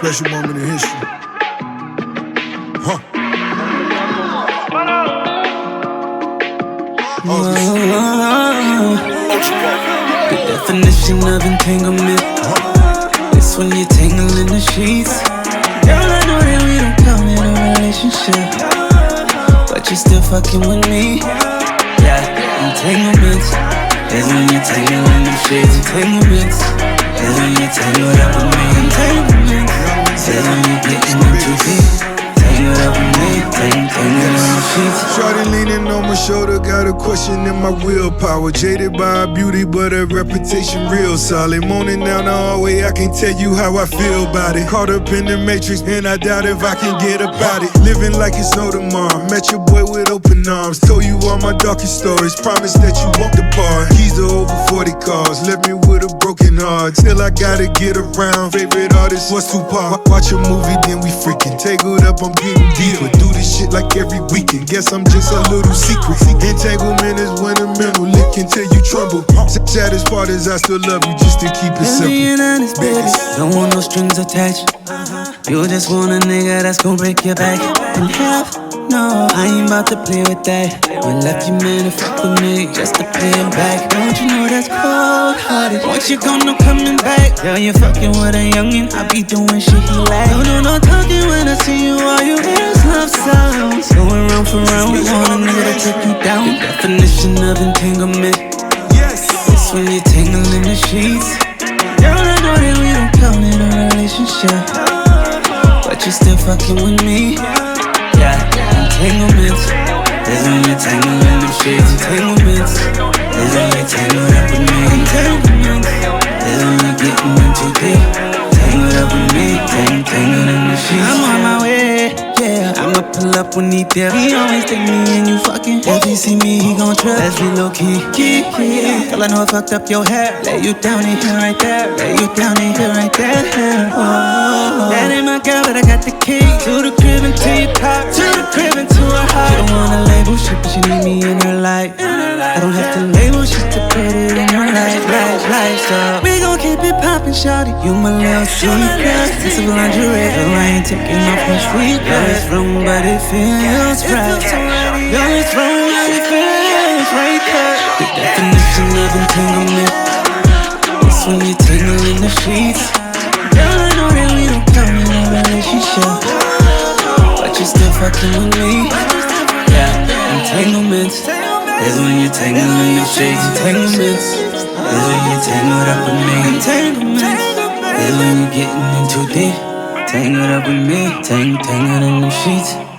special moment in history. Huh. The definition of entanglement. It's when you tangle in the sheets. Girl, I know that we don't count in a relationship, but you still fucking with me. Yeah, entanglements is when you tangle in the sheets. Entanglements is when you tangled up with me. Entanglements is when you getting in too deep. Tangled up with me, tangled in the sheets. Shorty leaning on my shoulder, got a question in my willpower. Jaded by her beauty, but her reputation real solid. Moaning down the hallway, I can't tell you how I feel about it. Caught up in the matrix, and I doubt if I can get about it. Living like it's no tomorrow. Met your boy with open arms. Told you all my darkest stories. Promised that you won't depart. Keys to over 40 cars. Left me with a broken heart. Still I gotta get around. Favorite artist was Tupac. Watch a movie, then we freaking tangled up. I'm getting deeper. Do this shit like every weekend. Guess I'm just a little secret. Entanglement is when a mental lick can tell you trouble. Saddest part is I still love you just to keep it simple. Being honest, baby, don't want no strings attached. You just want a nigga that's gon' break your back in half. No, I ain't about to play with that. You left your man to fuck with me just to pay him back. Don't you know that's cold-hearted? Once you gone, no coming back. Girl, you fucking with a youngin', I be doing shit he like. No talking when I see you. All you hear is love sounds. Going round for round, we want a nigga to take you down. The definition of entanglement. It's when you tangle in the sheets. Girl, I know that we don't count in a relationship, but you still fucking with me. Yeah, entanglements is when you tangle in the sheets. Entanglements is when you tangle up with me. Entanglements is when you getting in too deep. Tangled up with me, tangled in the sheets. I'm on my way, yeah. I'ma pull up when he there. He always take me and you fucking. If he see me, he gon' trip. Let's be low key. Girl, I know I fucked up your hair. Lay you down in here right there. Lay you down in here right there. Oh, that ain't my girl, but I got the key to the crib and to your car. To the crib and to her heart. She don't wanna label shit, but she need me in her life. I don't have to label shit to put it in her life. So we gon' keep it poppin', shawty. You my little secret. This is lingerie, girl, I ain't taking off my sleep. Girl, it's wrong, but it feels right. Girl, it's wrong, but it feels right. The definition of entanglement. It's when you tangle in the sheets. Girl, I know that we don't count in a relationship, but you still fucking with me. Yeah, entanglements is when you tangle in the sheets. Entanglements is when you tangled up with me. Entanglements is when you getting in too deep. Tangled up with me, tangled in the sheets.